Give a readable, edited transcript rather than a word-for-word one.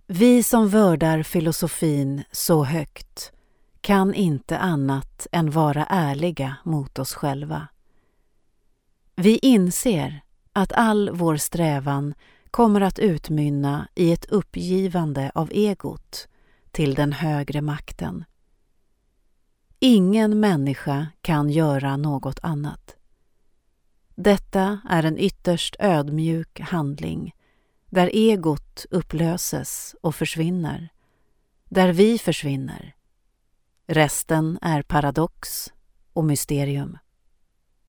Vi som vördar filosofin så högt kan inte annat än vara ärliga mot oss själva. Vi inser att all vår strävan kommer att utmynna i ett uppgivande av egot till den högre makten. Ingen människa kan göra något annat. Detta är en ytterst ödmjuk handling, där egot upplöses och försvinner, där vi försvinner. Resten är paradox och mysterium.